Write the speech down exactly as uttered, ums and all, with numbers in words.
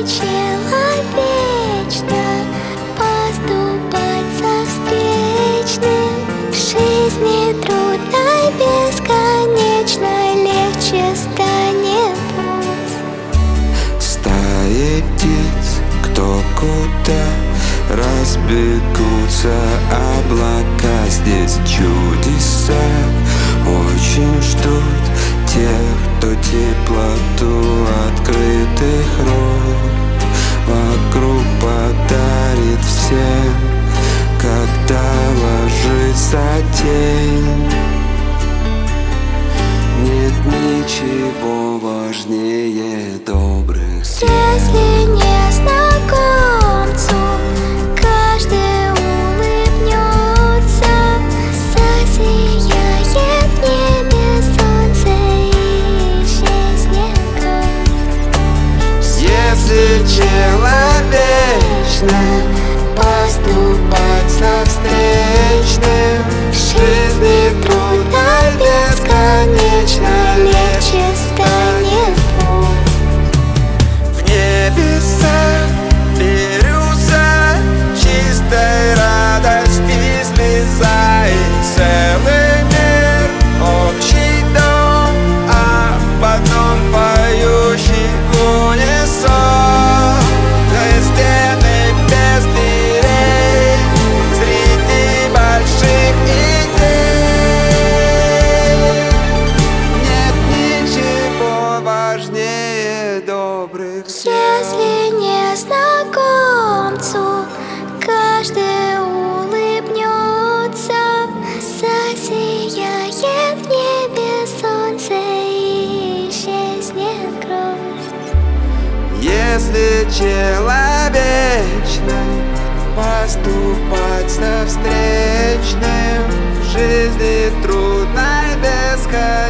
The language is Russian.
человечно поступать со встречным. В жизни трудной, бесконечно легче станет путь. Стаи птиц, кто куда разбегутся облака. Здесь чудеса очень ждут тех, кто теплоту открытых рук вокруг подарит всем, когда ложится день. Нет ничего важнее добрых дел. Если незнакомцу каждый улыбнется, засияет в небе солнце и исчезнет грусть. Если человечно поступать со встречным, В жизни трудной, бесконечно легче станет путь. в небесах бирюза чистой радости слеза, и целый мир, общий дом, а потом поющий в унисон. Стены без дверей среди больших идей. Нет ничего важнее добрых дел. Если незнакомцу каждый улыбнется, засияет в небе солнце и исчезнет грусть. Если человечно поступать со встречным, в жизни трудной, бесконечной